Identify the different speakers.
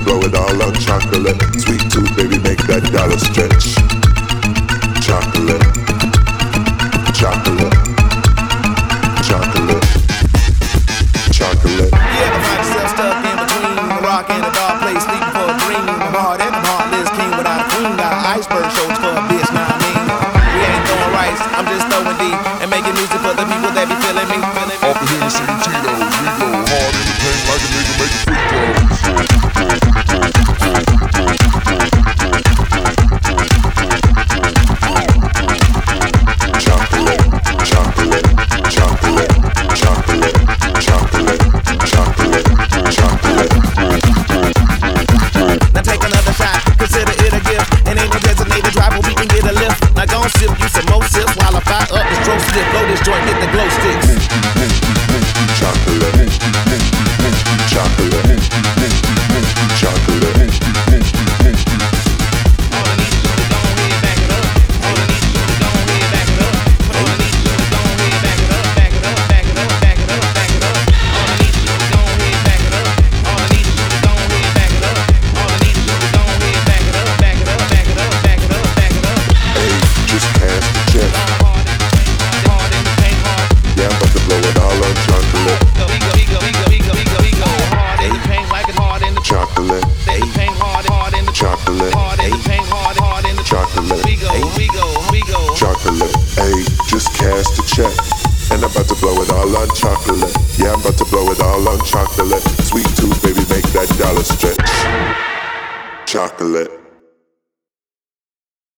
Speaker 1: blow it all on chocolate. Sweet tooth, baby, make that dollar stretch. Chocolate, chocolate, chocolate, chocolate.
Speaker 2: You ever find yourself stuck in between a rock and a dark place, sleeping for a dream? I'm hard and I'm heartless, king without a queen. Got iceberg shoulders for a bitch, know what I mean? We ain't throwing rice, I'm just throwing D and making music for the people that be feeling me.
Speaker 1: Off the Hennessy and Tito's, we go hard in the paint like a nigga make a free throw. Chocolate, chocolate, chocolate, chocolate, chocolate, chocolate, chocolate.
Speaker 2: Now take another shot, consider it a gift. And ain't no designated driver, we can get a lift. Now gon' sip you some more sips while I fire up this throw stick. Blow this joint, get the glow sticks.
Speaker 1: Chocolate, chocolate, chocolate. And I'm about to blow it all on chocolate. Yeah, I'm about to blow it all on chocolate. Sweet tooth, baby, make that dollar stretch. Chocolate.